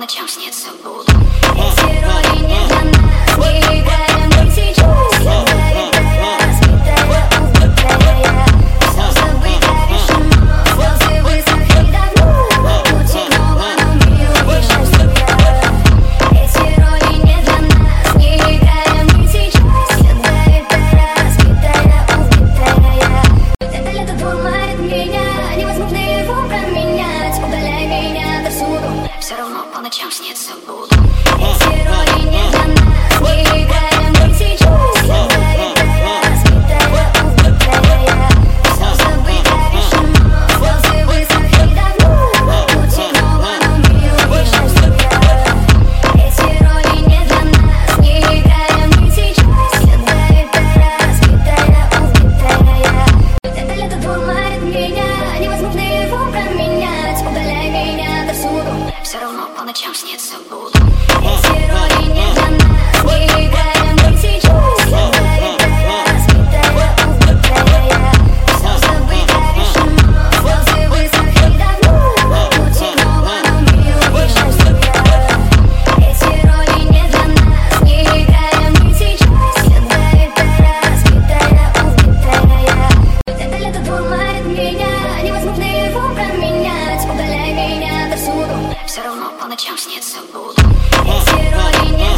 ночам снится буду. Эти роли не для нас, не играем мы сейчас. Ядовитая, разбитая, убитая. Все забыто решено, слезы высохли давно. Пути к новому миру и счастью я. Эти роли не для нас, не играем мы сейчас. Ядовитая, разбитая, убитая. Это лето дурманит меня, невозможно его променять. Удаляй меня до суду, все равно по ночам снится буду. Эти роли не для нас, не играем мы сейчас. Ядовитая, разбитая, убитая. Все забыто решено, слезы высохли давно. Пути к новому миру и счастью я. Эти роли не для нас, не играем мы сейчас. Ядовитая, разбитая, убитая. Это лето дурманит меня, невозможно его променять. Удаляй меня до суду, все равно по ночам снится буду. Эти роли не для нас, не играем мы сейчас. Ядовитая, разбитая, убитая. Все забыто решено, слезы высохли давно. Пути к новому миру и счастью я. Эти роли не для нас, не играем мы сейчас. Ядовитая, разбитая, убитая. Это лето дурманит меня, невозможно его променять. Удаляй меня до суду, все равно по ночам снится буду. Эти роли не